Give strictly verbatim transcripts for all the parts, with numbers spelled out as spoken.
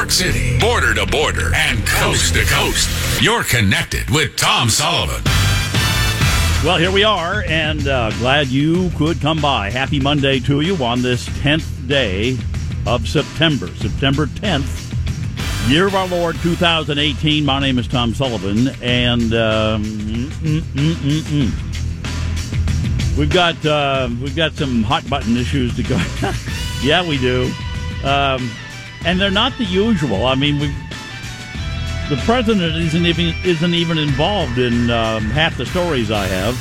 York City, border to border, and coast to coast. You're connected with Tom Sullivan. Well, here we are, and uh, glad you could come by. Happy Monday to you on this tenth day of September, September tenth, year of our Lord two thousand eighteen. My name is Tom Sullivan, and um, mm, mm, mm, mm. we've got uh, we've got some hot button issues to go. Yeah, we do, um, and they're not the usual. I mean, we the president isn't even isn't even involved in um, half the stories I have.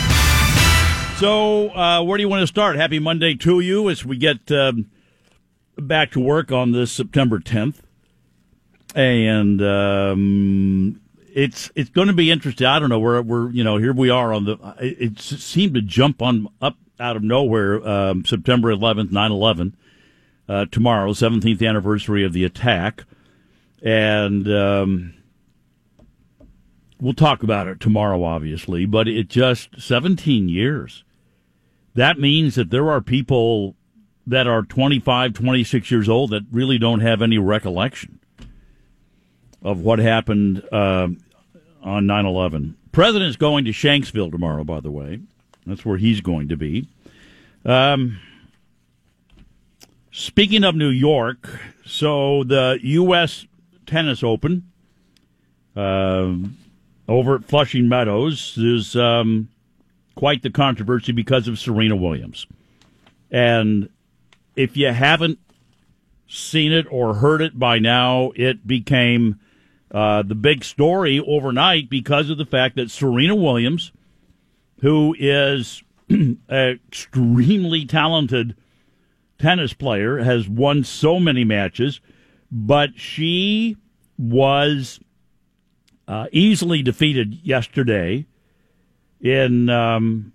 So, uh, where do you want to start? Happy Monday to you as we get um, back to work on this September tenth. And um, it's it's going to be interesting. I don't know. We're we're you know here we are on the. It, it seemed to jump on up out of nowhere. Um, September eleventh, nine eleven, uh, tomorrow, seventeenth anniversary of the attack, and um, we'll talk about it tomorrow, obviously. But it just seventeen years. That means that there are people that are twenty-five, twenty-six years old that really don't have any recollection of what happened uh, on nine eleven. President's going to Shanksville tomorrow, by the way. That's where he's going to be. Um, speaking of New York, so the U S Tennis Open uh, over at Flushing Meadows is um, quite the controversy because of Serena Williams. And if you haven't seen it or heard it by now, it became Uh, the big story overnight because of the fact that Serena Williams, who is an extremely talented tennis player, has won so many matches, but she was uh, easily defeated yesterday in, um,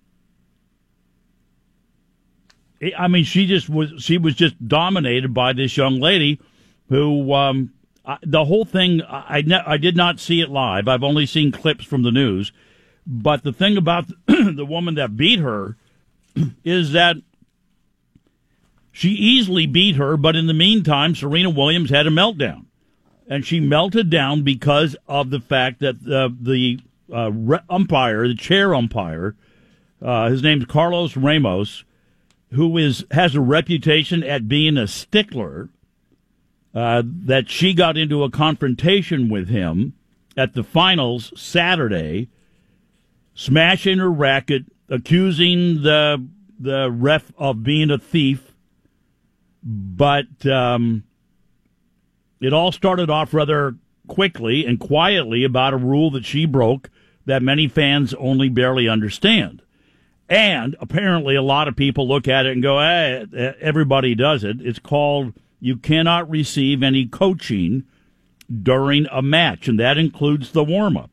I mean, she just was, she was just dominated by this young lady who, um, Uh, the whole thing, I, ne- I did not see it live. I've only seen clips from the news. But the thing about the woman that beat her is that she easily beat her, but in the meantime, Serena Williams had a meltdown. And she melted down because of the fact that uh, the uh, re- umpire, the chair umpire, uh, his name's Carlos Ramos, who is has a reputation at being a stickler, Uh, that she got into a confrontation with him at the finals Saturday, smashing her racket, accusing the the ref of being a thief. But um, it all started off rather quickly and quietly about a rule that she broke that many fans only barely understand. And apparently a lot of people look at it and go, hey, everybody does it. It's called... You cannot receive any coaching during a match, and that includes the warm-up.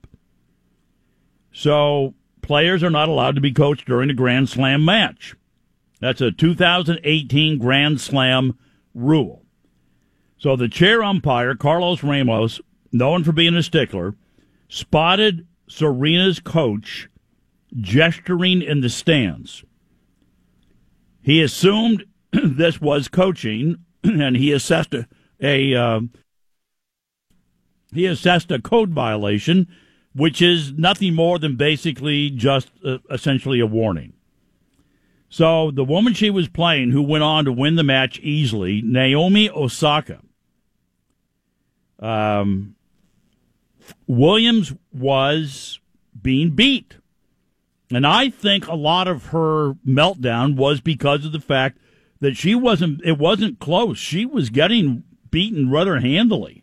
So players are not allowed to be coached during a Grand Slam match. That's a two thousand eighteen Grand Slam rule. So the chair umpire, Carlos Ramos, known for being a stickler, spotted Serena's coach gesturing in the stands. He assumed this was coaching, and he assessed a, a uh, he assessed a code violation, which is nothing more than basically just uh, essentially a warning. So the woman she was playing, who went on to win the match easily, Naomi Osaka, um, Williams was being beat. And I think a lot of her meltdown was because of the fact that she wasn't, it wasn't close. She was getting beaten rather handily.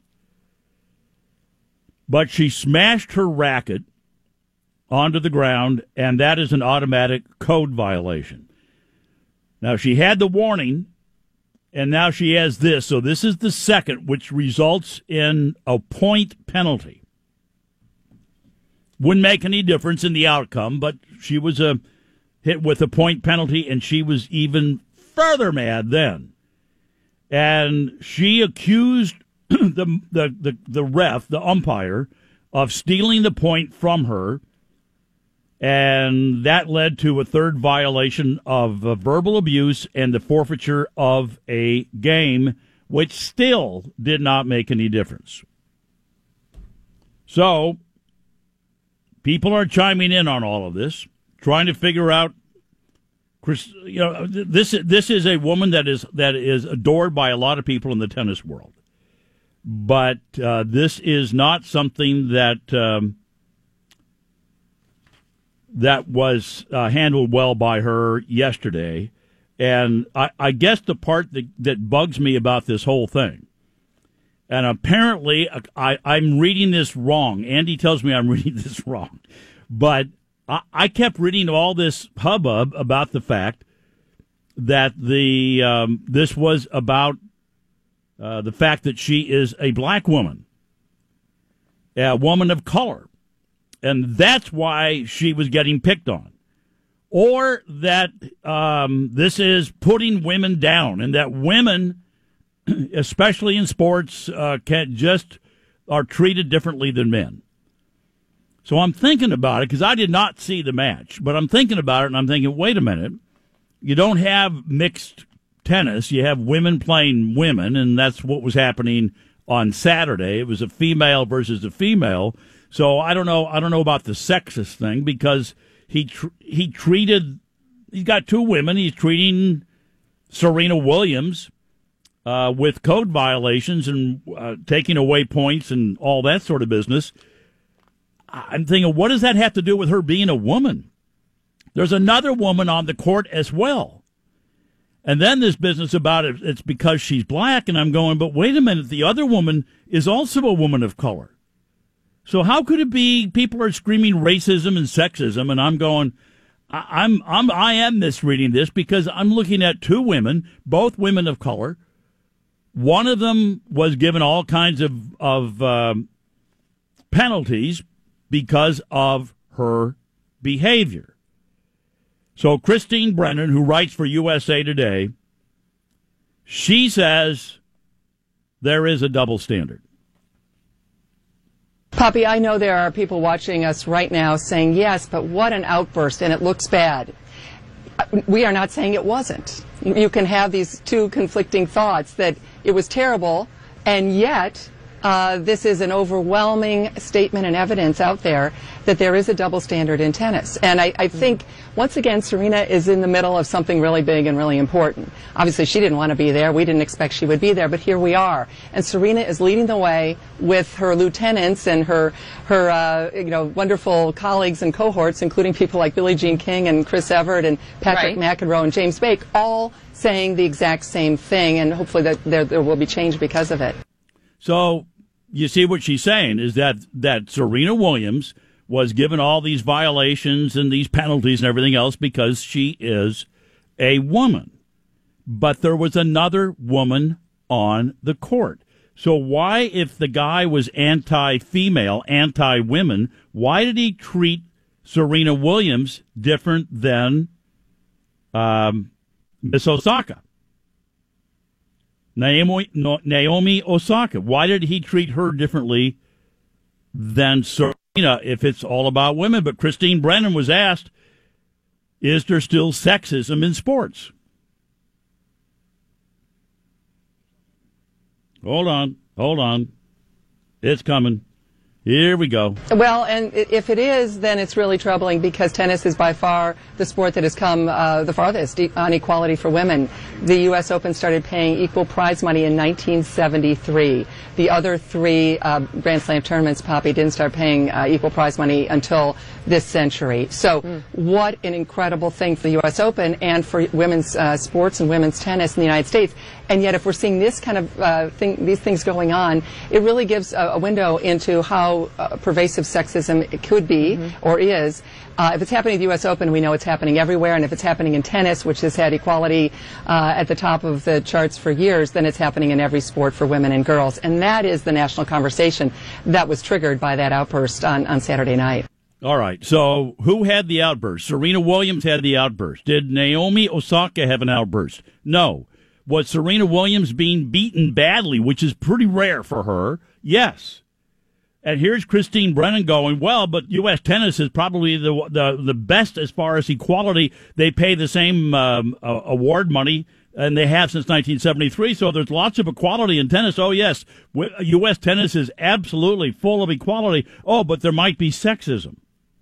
But she smashed her racket onto the ground, and that is an automatic code violation. Now, she had the warning, and now she has this. So this is the second, which results in a point penalty. Wouldn't make any difference in the outcome, but she was a hit with a point penalty, and she was even further mad then. And she accused the, the, the, the ref, the umpire, of stealing the point from her, and that led to a third violation of uh, verbal abuse and the forfeiture of a game which still did not make any difference. So, people are chiming in on all of this, trying to figure out. Chris, you know, this this is a woman that is that is adored by a lot of people in the tennis world, but uh, this is not something that um, that was uh, handled well by her yesterday. And I, I guess the part that, that bugs me about this whole thing, and apparently I, I'm reading this wrong. Andy tells me I'm reading this wrong, but I, I kept reading all this hubbub about the fact that the um, this was about uh, the fact that she is a black woman, a woman of color, and that's why she was getting picked on. Or that um, this is putting women down, and that women, especially in sports, uh, can just are treated differently than men. So I'm thinking about it because I did not see the match, but I'm thinking about it and I'm thinking, wait a minute, you don't have mixed tennis, you have women playing women, and that's what was happening on Saturday. It was a female versus a female. So I don't know. I don't know about the sexist thing because. He tr- he treated, he's got two women. He's treating Serena Williams uh, with code violations and uh, taking away points and all that sort of business. I'm thinking, what does that have to do with her being a woman? There's another woman on the court as well. And then this business about it, it's because she's black. And I'm going, but wait a minute, the other woman is also a woman of color. So how could it be people are screaming racism and sexism, and I'm going, I, I'm I'm I am misreading this because I'm looking at two women, both women of color. One of them was given all kinds of of um, penalties because of her behavior. So Christine Brennan, who writes for U S A Today, she says there is a double standard. Poppy, I know there are people watching us right now saying, yes, but what an outburst, and it looks bad. We are not saying it wasn't. You can have these two conflicting thoughts that it was terrible, and yet uh, this is an overwhelming statement and evidence out there that there is a double standard in tennis. And I, I think, once again, Serena is in the middle of something really big and really important. Obviously, she didn't want to be there. We didn't expect she would be there, but here we are. And Serena is leading the way with her lieutenants and her, her uh, you know, wonderful colleagues and cohorts, including people like Billie Jean King and Chris Evert and Patrick right. McEnroe and James Bake, all saying the exact same thing, and hopefully that there, there will be change because of it. So you see what she's saying is that, that Serena Williams was given all these violations and these penalties and everything else because she is a woman. But there was another woman on the court. So why, if the guy was anti-female, anti-women, why did he treat Serena Williams different than um, Miss Osaka? Naomi, no, Naomi Osaka. Why did he treat her differently than Serena if it's all about women? But Christine Brennan was asked, is there still sexism in sports? Hold on, hold on. It's coming. Here we go. Well, and if it is, then it's really troubling because tennis is by far the sport that has come uh, the farthest on equality for women. The U S Open started paying equal prize money in nineteen seventy-three. The other three uh, Grand Slam tournaments, Poppy, didn't start paying uh, equal prize money until this century. So mm. what an incredible thing for the U S Open and for women's uh, sports and women's tennis in the United States. And yet if we're seeing this kind of uh, thing, these things going on, it really gives a, a window into how uh, pervasive sexism it could be mm-hmm. or is. Uh, if it's happening at the U S Open, we know it's happening everywhere, and if it's happening in tennis, which has had equality uh, at the top of the charts for years, then it's happening in every sport for women and girls. And that is the national conversation that was triggered by that outburst on, on Saturday night. All right, so who had the outburst? Serena Williams had the outburst. Did Naomi Osaka have an outburst? No. Was Serena Williams being beaten badly, which is pretty rare for her? Yes. And here's Christine Brennan going, well, but U S tennis is probably the the, the best as far as equality. They pay the same um, uh, award money and they have since nineteen seventy-three. So there's lots of equality in tennis. Oh, yes, U S tennis is absolutely full of equality. Oh, but there might be sexism.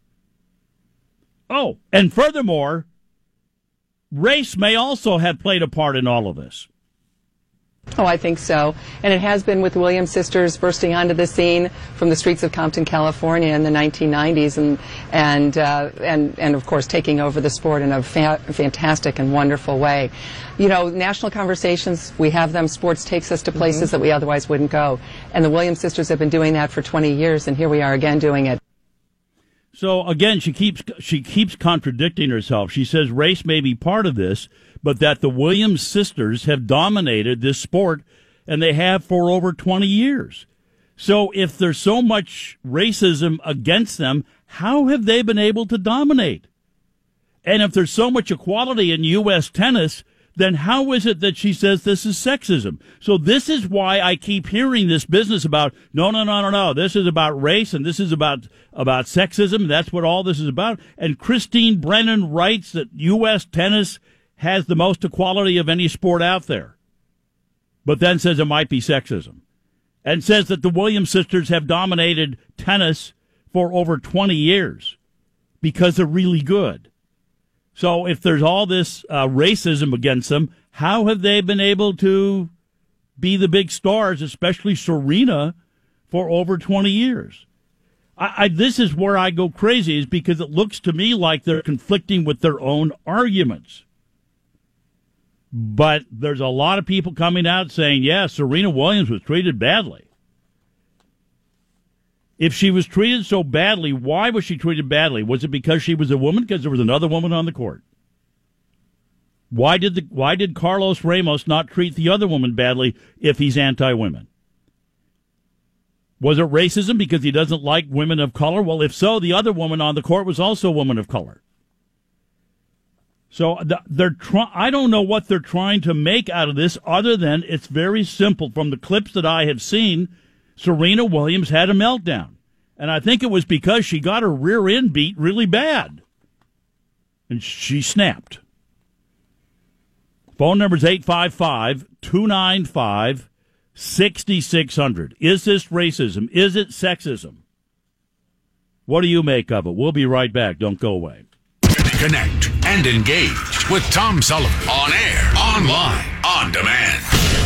Oh, and furthermore, race may also have played a part in all of this. Oh, I think so. And it has been with the Williams sisters bursting onto the scene from the streets of Compton, California in the nineteen nineties and and uh, and, and of course taking over the sport in a fa- fantastic and wonderful way. You know, national conversations, we have them. Sports takes us to places mm-hmm. that we otherwise wouldn't go. And the Williams sisters have been doing that for twenty years, and here we are again doing it. So again, she keeps she keeps contradicting herself. She says race may be part of this, but that the Williams sisters have dominated this sport, and they have for over twenty years. So if there's so much racism against them, how have they been able to dominate? And if there's so much equality in U S tennis, then how is it that she says this is sexism? So this is why I keep hearing this business about, no, no, no, no, no, this is about race and this is about, about sexism. That's what all this is about. And Christine Brennan writes that U S tennis has the most equality of any sport out there, but then says it might be sexism, and says that the Williams sisters have dominated tennis for over twenty years because they're really good. So if there's all this uh, racism against them, how have they been able to be the big stars, especially Serena, for over twenty years? I, I, this is where I go crazy, is because it looks to me like they're conflicting with their own arguments. But there's a lot of people coming out saying, yeah, Serena Williams was treated badly. If she was treated so badly, why was she treated badly? Was it because she was a woman? Because there was another woman on the court. Why did the why did Carlos Ramos not treat the other woman badly if he's anti-women? Was it racism because he doesn't like women of color? Well, if so, the other woman on the court was also a woman of color. So they're try- I don't know what they're trying to make out of this, other than it's very simple. From the clips that I have seen, Serena Williams had a meltdown. And I think it was because she got her rear end beat really bad. And she snapped. Phone number is eight five five, two nine five, six six zero zero. Is this racism? Is it sexism? What do you make of it? We'll be right back. Don't go away. Connect and engage with Tom Sullivan on air, online, on demand.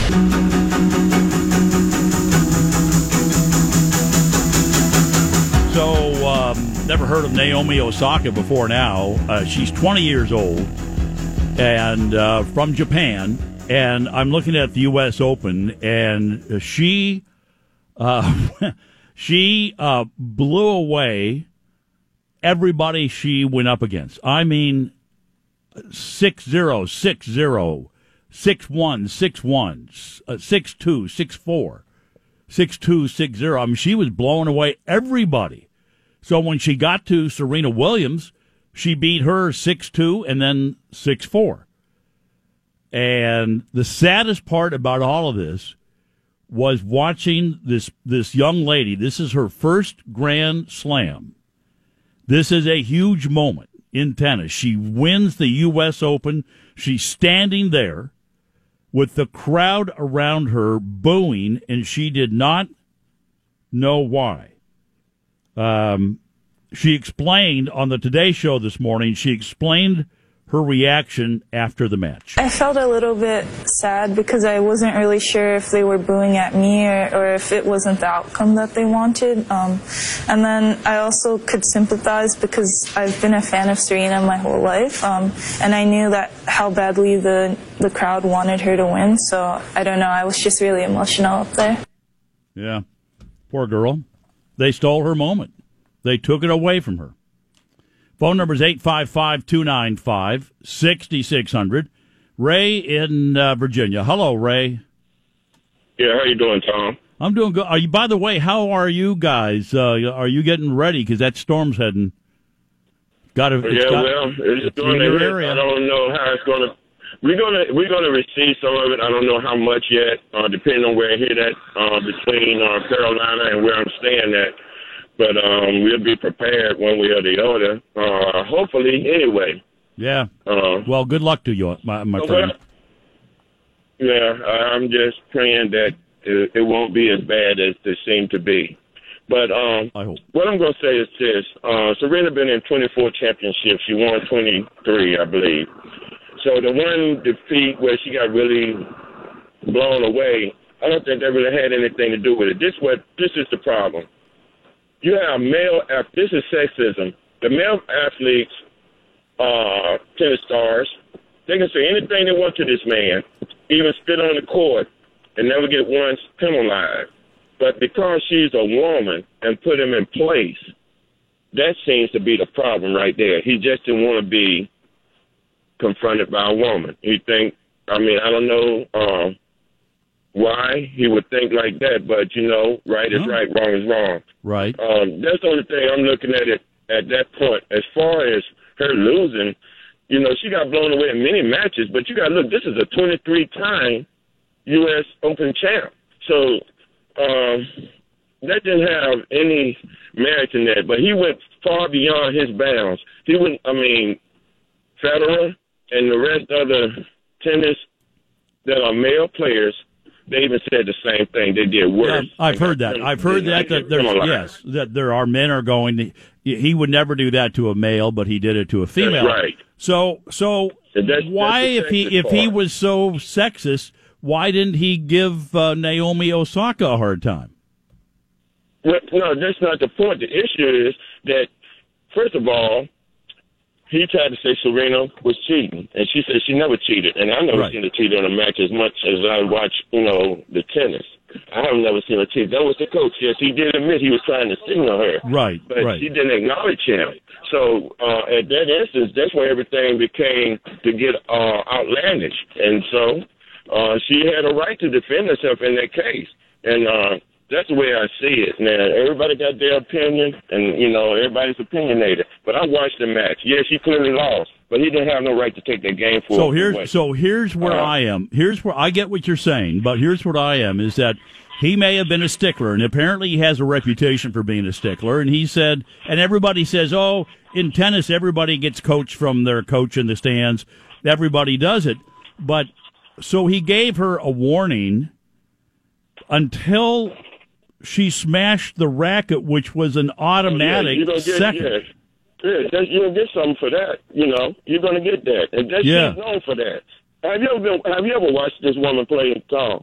So, um, never heard of Naomi Osaka before now. Uh, she's twenty years old and uh, from Japan. And I'm looking at the U S Open, and she uh, she uh, blew away everybody she went up against. I mean, six zero, six zero, six one, six one, six two, six four, six two, six zero. I mean, she was blowing away everybody. So when she got to Serena Williams, she beat her six two and then six four. And the saddest part about all of this was watching this this young lady. This is her first Grand Slam. This is a huge moment in tennis. She wins the U S Open. She's standing there with the crowd around her booing, and she did not know why. Um, she explained on the Today Show this morning, she explained her reaction after the match. I felt a little bit sad because I wasn't really sure if they were booing at me or, or if it wasn't the outcome that they wanted. Um, and then I also could sympathize because I've been a fan of Serena my whole life. Um, and I knew that how badly the, the crowd wanted her to win. So I don't know, I was just really emotional up there. Yeah, poor girl. They stole her moment. They took it away from her. Phone number is eight five five, two nine five, six six zero zero. Ray in uh, Virginia. Hello, Ray. Yeah, how you doing, Tom? I'm doing good. Are you? By the way, how are you guys? Uh, are you getting ready? Because that storm's heading. Got to. Yeah, got, well, it's going to hit. Area. I don't know how it's going to. We're gonna we're gonna receive some of it. I don't know how much yet, uh, depending on where it hit at uh, between uh, Carolina and where I'm staying at. But um, we'll be prepared one way or the other. Uh, hopefully, anyway. Yeah. Uh, well, good luck to you, my, my well, friend. Yeah, I'm just praying that it, it won't be as bad as they seem to be. But um, I hope. What I'm going to say is this. Uh, Serena been in twenty-four championships. She won twenty-three, I believe. So the one defeat where she got really blown away, I don't think that really had anything to do with it. This what this is the problem. You have male, this is sexism. The male athletes, uh, tennis stars, they can say anything they want to this man, even spit on the court, and never get once penalized. But because she's a woman and put him in place, that seems to be the problem right there. He just didn't want to be confronted by a woman. He think, I mean, I don't know uh, why he would think like that, but, you know, right is right, wrong is wrong. Right. Um, that's the only thing I'm looking at it at that point. As far as her losing, you know, she got blown away in many matches, but you got to look, this is a twenty-three time U S Open champ. So um, that didn't have any merit in that, but he went far beyond his bounds. He went, I mean, Federer and the rest of the tennis that are male players, they even said the same thing. They did worse. Yeah, I've heard that. I've heard that. that there's, yes, that there are men are going. To, he would never do that to a male, but he did it to a female. That's right. So, so that's, why, that's if he if part. he was so sexist, why didn't he give uh, Naomi Osaka a hard time? Well, no, that's not the point. The issue is that, first of all, he tried to say Serena was cheating, and she said she never cheated. And I've never right. seen her cheat on a match as much as I watch, you know, the tennis. I have never seen her cheat. That was the coach. Yes, he did admit he was trying to signal her. Right, but right. she didn't acknowledge him. So uh, at that instance, that's where everything became to get uh, outlandish. And so uh, she had a right to defend herself in that case. And uh, that's the way I see it. Now, everybody got their opinion, and, you know, everybody's opinionated. But I watched the match. Yes, he clearly lost, but he didn't have no right to take that game for So here's so here's where uh, I am. Here's where I get what you're saying, but here's what I am, is that he may have been a stickler, and apparently he has a reputation for being a stickler, and he said, and everybody says, oh, in tennis, everybody gets coached from their coach in the stands. Everybody does it. But so he gave her a warning until she smashed the racket, which was an automatic oh, yeah, get, second. Yeah, yeah you'll get something for that. You know, you're going to get that, and that's yeah. she's known for that. Have you ever been, Have you ever watched this woman play in Tom?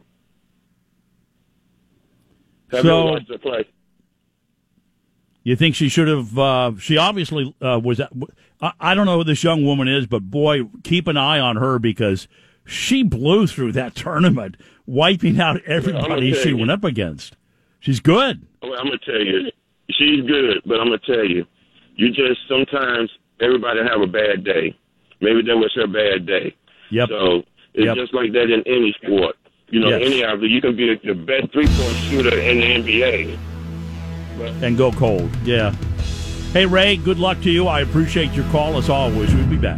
Have so, you ever watched her play? You think she should have? Uh, she obviously uh, was. I, I don't know who this young woman is, but boy, keep an eye on her because she blew through that tournament, wiping out everybody yeah, she you. went up against. She's good. Well, I'm gonna tell you, she's good, but I'm gonna tell you, you just sometimes everybody have a bad day. Maybe that was her bad day. Yep. So it's yep. just like that in any sport. You know, yes. any of you can be the best three point shooter in the N B A. But, and go cold. Yeah. Hey, Ray, good luck to you. I appreciate your call as always. We'll be back.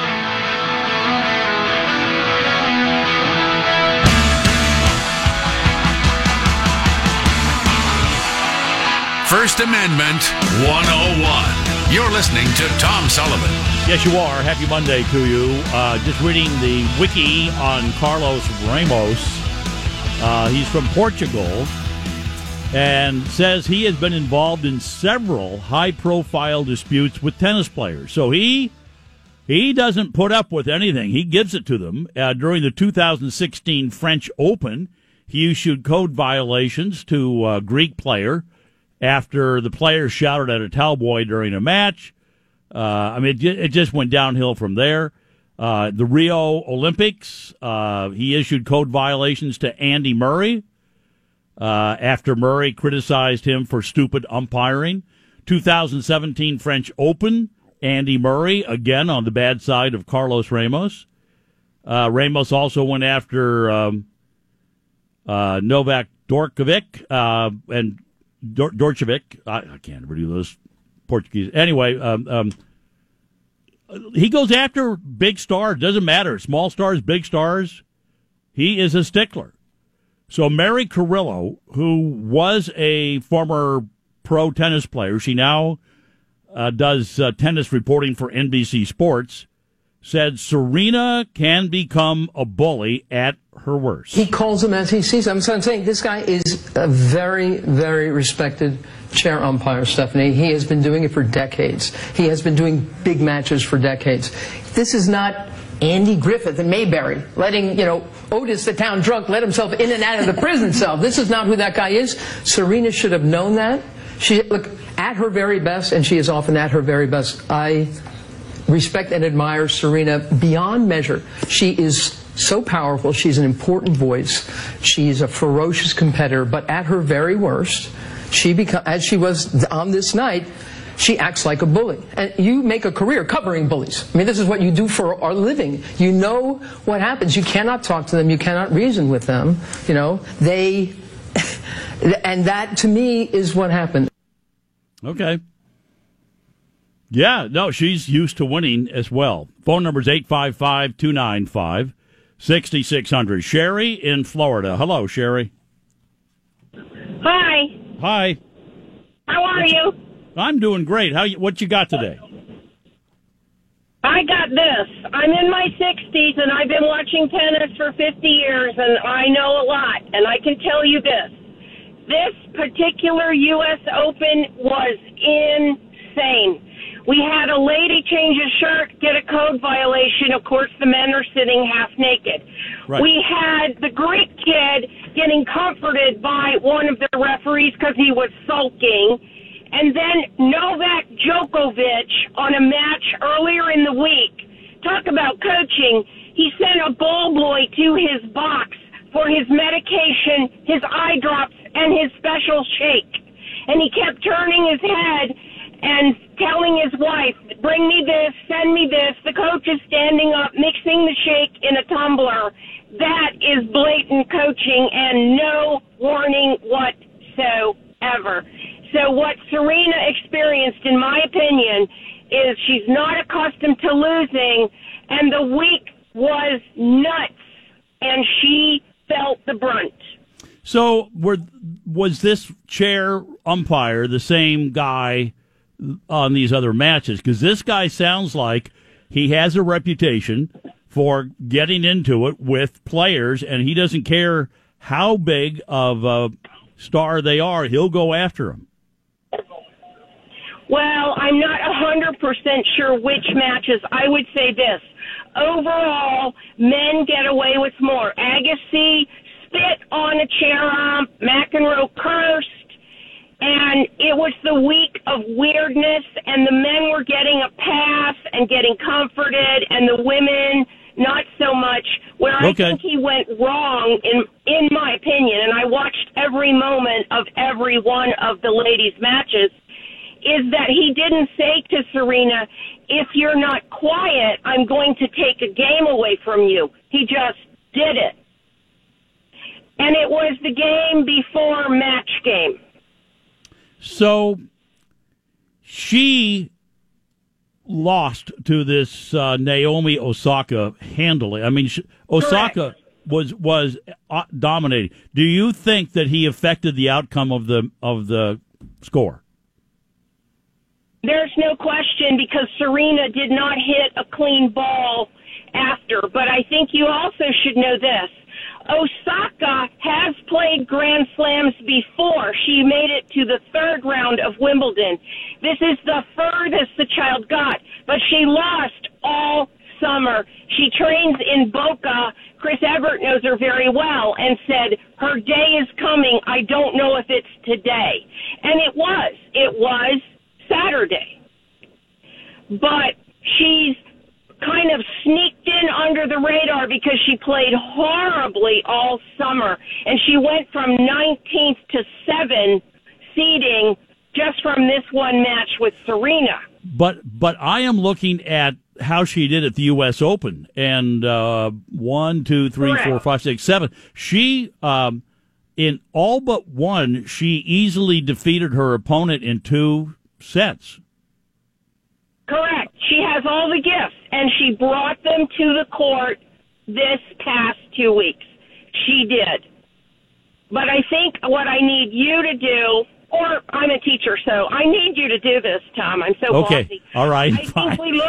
First Amendment one oh one. You're listening to Tom Sullivan. Yes, you are. Happy Monday to you. Uh, just reading the wiki on Carlos Ramos. Uh, he's from Portugal and says he has been involved in several high-profile disputes with tennis players. So he he doesn't put up with anything. He gives it to them. Uh, during the two thousand sixteen French Open, he issued code violations to a Greek player after the player shouted at a towelboy during a match. Uh, I mean, it, it just went downhill from there. Uh, the Rio Olympics, uh, he issued code violations to Andy Murray uh, after Murray criticized him for stupid umpiring. two thousand seventeen French Open, Andy Murray, again on the bad side of Carlos Ramos. Uh, Ramos also went after um, uh, Novak Djokovic uh, and Dor- Djordjevic. I, I can't ever do those Portuguese. Anyway, um, um, he goes after big stars. Doesn't matter. Small stars, big stars. He is a stickler. So Mary Carrillo, who was a former pro tennis player, she now uh, does uh, tennis reporting for N B C Sports. said Serena can become a bully at her worst. He calls them as he sees them. So I'm saying this guy is a very, very respected chair umpire, Stephanie. He has been doing it for decades. He has been doing big matches for decades. This is not Andy Griffith and Mayberry letting, you know, Otis, the town drunk, let himself in and out of the prison cell. This is not who that guy is. Serena should have known that. She, look, at her very best, and she is often at her very best, I respect and admire Serena beyond measure. She is so powerful. She's an important voice. She's a ferocious competitor, but at her very worst, she beca- as she was on this night, she acts like a bully. And you make a career covering bullies. I mean, this is what you do for our living. You know what happens. You cannot talk to them. You cannot reason with them. You know, they, and that to me is what happened. Okay. Yeah, no, she's used to winning as well. Phone number is eight five five, two nine five, six six zero zero. Sherry in Florida. Hello, Sherry. Hi. Hi. How are you? I'm doing great. How? You, what you got today? I got this. I'm in my sixties, and I've been watching tennis for fifty years, and I know a lot. And I can tell you this. This particular U S Open was insane. We had a lady change a shirt, get a code violation. Of course, the men are sitting half naked. Right. We had the Greek kid getting comforted by one of the referees because he was sulking. And then Novak Djokovic on a match earlier in the week. Talk about coaching. He sent a ball boy to his box for his medication, his eye drops, and his special shake. And he kept turning his head and telling his wife, bring me this, send me this. The coach is standing up, mixing the shake in a tumbler. That is blatant coaching and no warning whatsoever. So what Serena experienced, in my opinion, is she's not accustomed to losing, and the week was nuts, and she felt the brunt. So were, was this chair umpire the same guy on these other matches? Because this guy sounds like he has a reputation for getting into it with players, and he doesn't care how big of a star they are. He'll go after them. Well, I'm not one hundred percent sure which matches. I would say this. Overall, men get away with more. Agassi spit on a chair ump. McEnroe cursed. And it was the week of weirdness, and the men were getting a pass and getting comforted, and the women not so much. Where okay. I think he went wrong, in in my opinion, and I watched every moment of every one of the ladies' matches, is that he didn't say to Serena, if you're not quiet, I'm going to take a game away from you. He just did it. And it was the game before match game. So she lost to this uh, Naomi Osaka handily. I mean, she, Osaka Correct. was was uh, dominating. Do you think that he affected the outcome of the of the score? There's no question, because Serena did not hit a clean ball after. But I think you also should know this. Osaka has played Grand Slams before. She made it to the third round of Wimbledon. This is the furthest the child got, but she lost all summer. She trains in Boca. Chris Evert knows her very well and said, her day is coming. I don't know if it's today. And it was. It was Saturday. But she's kind of sneaked in under the radar because she played horribly all summer, and she went from nineteenth to seven seeding just from this one match with Serena. But but I am looking at how she did at the U S Open, and uh, one, two, three, Correct. four, five, six, seven. She um, in all but one, she easily defeated her opponent in two sets. Correct. She has all the gifts, and she brought them to the court this past two weeks. She did. But I think what I need you to do, or I'm a teacher, so I need you to do this, Tom. I'm so okay. bossy. All right. I Fine. think we look at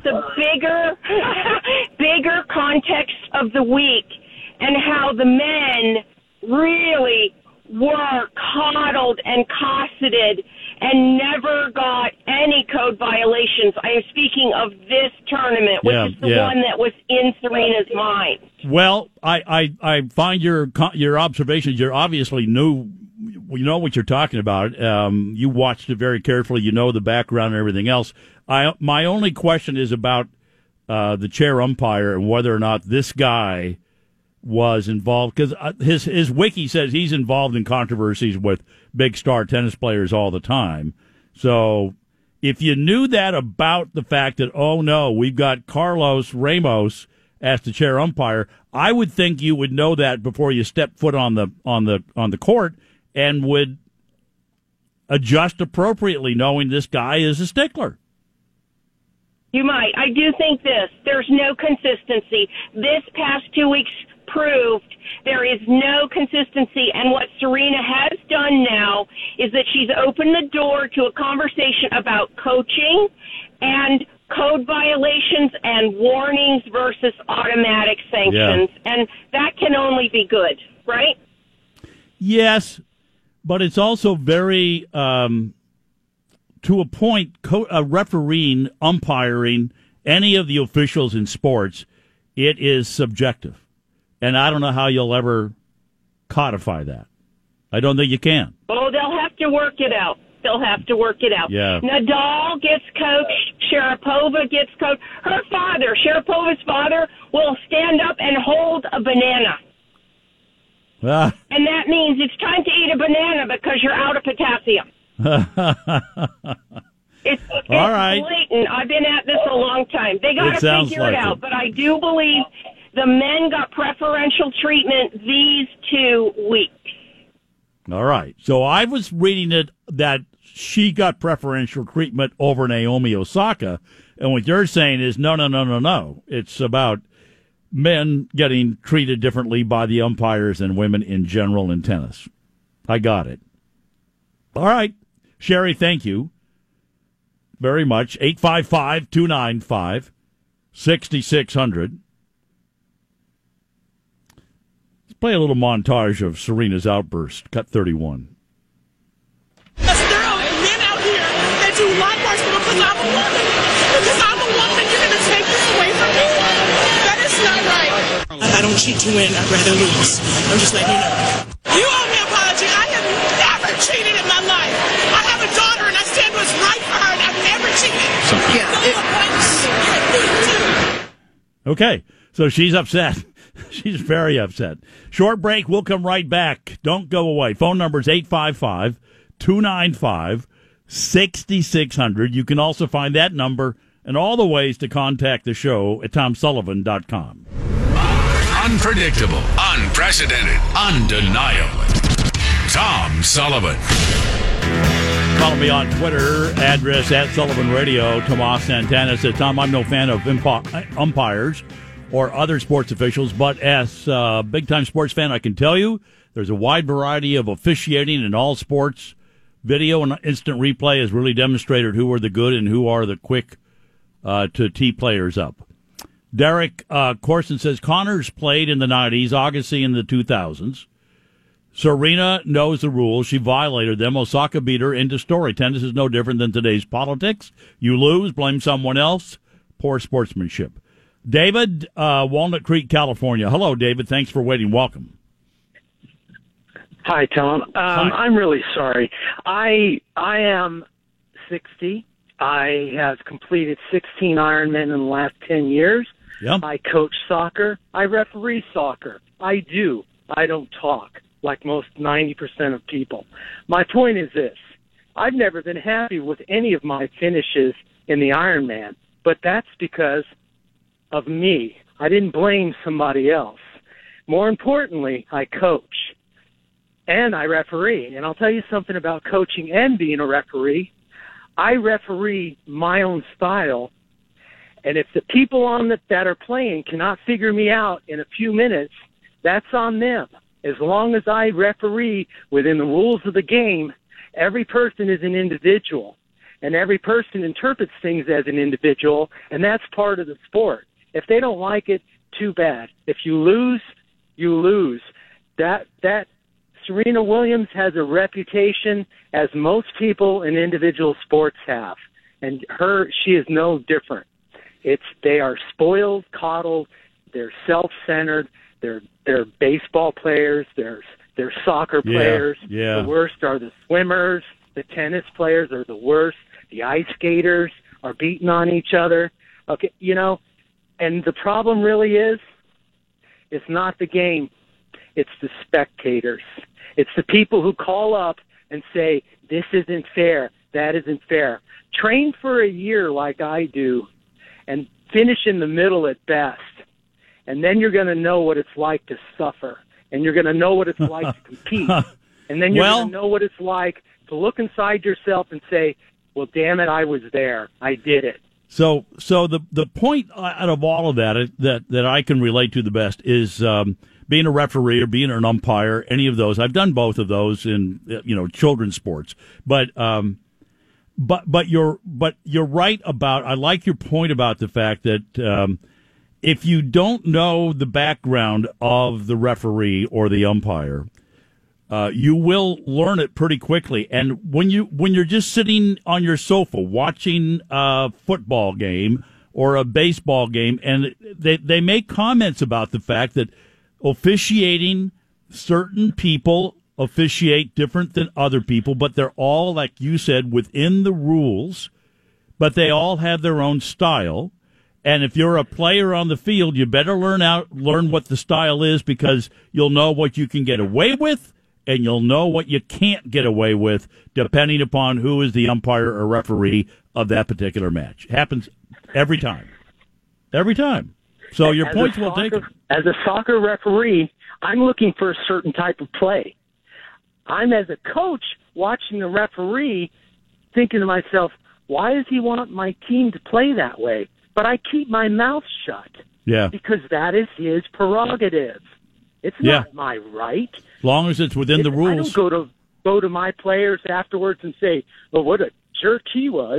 the bigger, bigger context of the week and how the men really were coddled and cosseted and never got any code violations. I am speaking of this tournament, which yeah, is the yeah. one that was in Serena's mind. Well, I, I, I find your your observations. You're obviously new. You know what you're talking about. Um, you watched it very carefully. You know the background and everything else. I my only question is about uh, the chair umpire and whether or not this guy was involved, because his his wiki says he's involved in controversies with big star tennis players all the time. So if you knew that about the fact that, oh no, we've got Carlos Ramos as the chair umpire, I would think you would know that before you step foot on the on the on the court and would adjust appropriately, knowing this guy is a stickler. You might. I do think this. There's no consistency. This past two weeks proved there is no consistency, and what Serena has done now is that she's opened the door to a conversation about coaching and code violations and warnings versus automatic sanctions, yeah. and that can only be good, right? Yes, but it's also very, um, to a point, co- uh, refereeing, umpiring, any of the officials in sports, it is subjective. And I don't know how you'll ever codify that. I don't think you can. Oh, they'll have to work it out. They'll have to work it out. Yeah. Nadal gets coached. Sharapova gets coached. Her father, Sharapova's father, will stand up and hold a banana. Ah. And that means it's time to eat a banana because you're out of potassium. It's, it's All right. blatant. I've been at this a long time. They got It to sounds figure like it out. it. But I do believe the men got preferential treatment these two weeks. All right. So I was reading it that she got preferential treatment over Naomi Osaka. And what you're saying is, no, no, no, no, no. It's about men getting treated differently by the umpires than women in general in tennis. I got it. All right. Sherry, thank you very much. eight five five, two nine five, six six zero zero. Let's play a little montage of Serena's outburst. Cut thirty-one. There are men out here that do likewise because I'm a woman. Because I'm a woman, you're going to take this away from me? That is not right. I don't cheat to win. I'd rather lose. I'm just letting you know. You owe me an apology. I have never cheated in my life. I have a daughter, and I stand what's right for her, and I've never cheated. Yeah. Okay, so she's upset. She's very upset. Short break. We'll come right back. Don't go away. Phone number is eight five five, two nine five, six six zero zero. You can also find that number and all the ways to contact the show at tom sullivan dot com. Unpredictable, unprecedented, undeniable. Tom Sullivan. Follow me on Twitter, address at Sullivan Radio. Tomas Santana said, Tom, I'm no fan of impo- umpires or other sports officials, but as a big-time sports fan, I can tell you there's a wide variety of officiating in all sports. Video and instant replay has really demonstrated who are the good and who are the quick uh, to tee players up. Derek uh, Corson says, Connors played in the nineties, Agassi in the two thousands. Serena knows the rules. She violated them. Osaka beat her. Into story. Tennis is no different than today's politics. You lose, blame someone else. Poor sportsmanship. David, uh, Walnut Creek, California. Hello, David. Thanks for waiting. Welcome. Hi, Tom. Um, Hi. I'm really sorry. I I am sixty. I have completed sixteen Ironmen in the last ten years. Yep. I coach soccer. I referee soccer. I do. I don't talk like most ninety percent of people. My point is this. I've never been happy with any of my finishes in the Ironman, but that's because of me. I didn't blame somebody else. More importantly, I coach and I referee. And I'll tell you something about coaching and being a referee. I referee my own style, and if the people on the, that are playing cannot figure me out in a few minutes, that's on them. As long as I referee within the rules of the game, every person is an individual. and every person interprets things as an individual, and that's part of the sport. If they don't like it, too bad. If you lose, you lose. That that Serena Williams has a reputation, as most people in individual sports have, and her she is no different. It's they are spoiled, coddled, they're self-centered, they're they're baseball players, they're they're soccer players. Yeah, yeah. The worst are the swimmers, the tennis players are the worst, the ice skaters are beating on each other. Okay, you know, and the problem really is it's not the game, it's the spectators. It's the people who call up and say, this isn't fair, that isn't fair. Train for a year like I do and finish in the middle at best. And then you're going to know what it's like to suffer. And you're going to know what it's like to compete. And then you're well, going to know what it's like to look inside yourself and say, well, damn it, I was there. I did it. So so the the point out of all of that that, that I can relate to the best is um, being a referee or being an umpire, any of those. I've done both of those in, you know, children's sports. But um, but but you're but you're right about, I like your point about the fact that um, if you don't know the background of the referee or the umpire, uh, you will learn it pretty quickly. And when you when you're just sitting on your sofa watching a football game or a baseball game, and they they make comments about the fact that officiating, certain people officiate different than other people, but they're all, like you said, within the rules, but they all have their own style. And if you're a player on the field, you better learn out, learn what the style is, because you'll know what you can get away with and you'll know what you can't get away with, depending upon who is the umpire or referee of that particular match. It happens every time. Every time. So your As point's a well soccer- taken. As a soccer referee, I'm looking for a certain type of play. I'm, as a coach, watching the referee, thinking to myself, why does he want my team to play that way? But I keep my mouth shut. Yeah. Because that is his prerogative. It's Yeah. not my right. As long as it's within If the I rules. don't go to go to my players afterwards and say, well, what a jerk he was.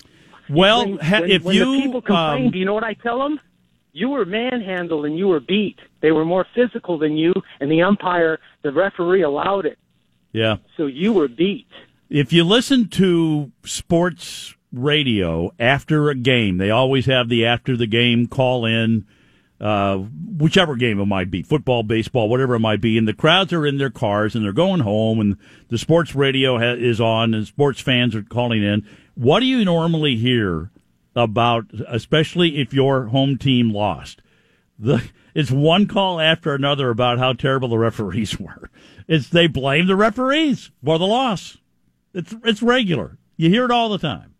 Well, when, ha- when, if when you the people complain, um, do you know what I tell them? You were manhandled and you were beat. They were more physical than you, and the umpire, the referee, allowed it. yeah. So you were beat. If you listen to sports radio after a game, they always have the after the game call in, uh, whichever game it might be, football, baseball, whatever it might be, and the crowds are in their cars and they're going home, and the sports radio ha- is on, and sports fans are calling in. What do you normally hear about, especially if your home team lost? The It's one call after another about how terrible the referees were. It's they blame the referees for the loss. It's it's regular. You hear it all the time.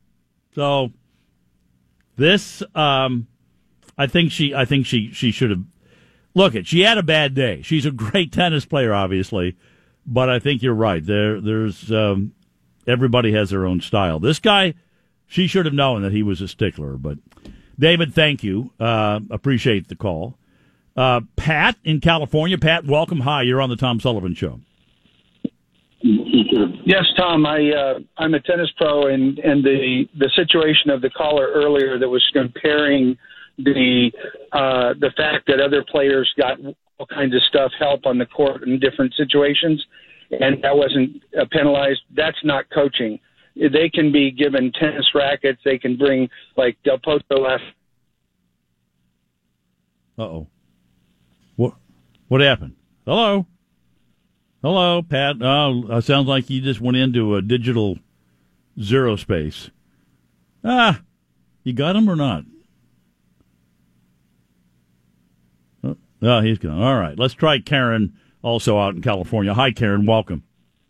So this, um, I think she, I think she, she should have. Look, it. She had a bad day. She's a great tennis player, obviously, but I think you're right. There, there's um, everybody has their own style. This guy, she should have known that he was a stickler. But David, thank you. Uh, appreciate the call. Uh, Pat in California. Pat, welcome. Hi, you're on the Tom Sullivan Show. Yes, Tom. I uh, I'm a tennis pro, and and the the situation of the caller earlier that was comparing the uh, the fact that other players got all kinds of stuff, help on the court in different situations, and that wasn't uh, penalized. That's not coaching. They can be given tennis rackets. They can bring, like Del Potro last. Uh oh. What what happened? Hello. Hello, Pat. Oh, uh, sounds like you just went into a digital zero space. Ah, you got him or not? Oh, oh, he's gone. All right, let's try Karen, also out in California. Hi, Karen. Welcome.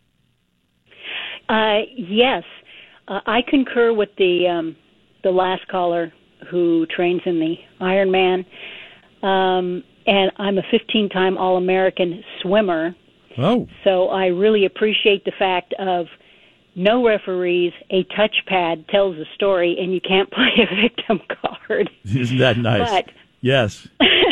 Uh, yes, uh, I concur with the um, the last caller who trains in the Ironman, um, and I'm a fifteen-time All-American swimmer. Oh. So I really appreciate the fact of no referees, a touchpad tells a story, and you can't play a victim card. Isn't that nice? But yes.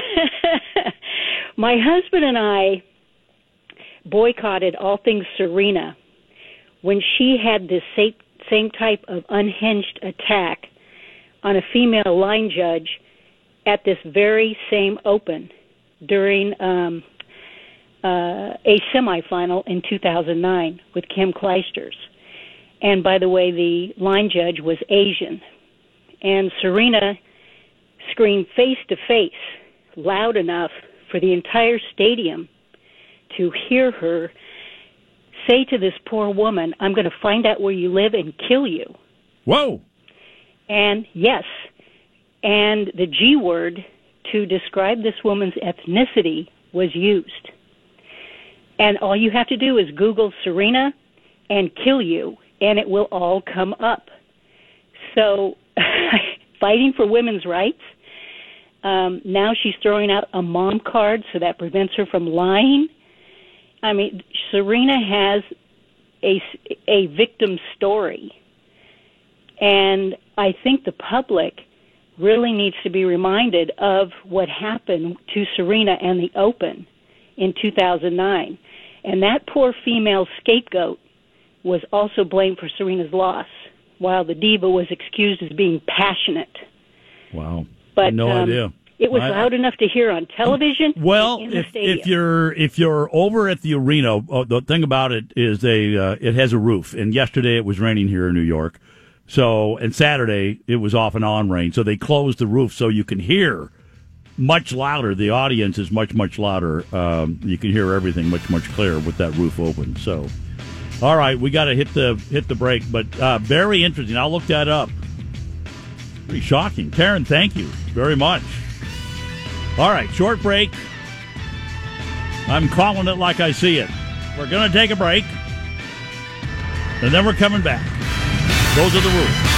My husband and I boycotted all things Serena when she had this same type of unhinged attack on a female line judge at this very same Open during um, uh, a semifinal in two thousand nine with Kim Clijsters. And by the way, the line judge was Asian. And Serena screamed face-to-face loud enough for the entire stadium to hear her say to this poor woman, I'm going to find out where you live and kill you. Whoa! And yes, and the G word to describe this woman's ethnicity was used. And all you have to do is Google Serena and kill you, and it will all come up. So, fighting for women's rights. Um, now she's throwing out a mom card, so that prevents her from lying. I mean, Serena has a, a victim story. And I think the public really needs to be reminded of what happened to Serena and the Open in two thousand nine. And that poor female scapegoat was also blamed for Serena's loss, while the diva was excused as being passionate. Wow. But no um, idea. It was I, loud enough to hear on television. Well, and in the if stadium. if you're if you're over at the arena, oh, the thing about it is they uh, it has a roof. And yesterday it was raining here in New York, so and Saturday it was off and on rain. So they closed the roof so you can hear much louder. The audience is much much louder. Um, you can hear everything much much clearer with that roof open. So, all right, we got to hit the hit the break, but uh, very interesting. I'll look that up. Pretty shocking, Karen. Thank you very much. All right, short break. I'm calling it like I see it. We're going to take a break, and then we're coming back. Those are the rules.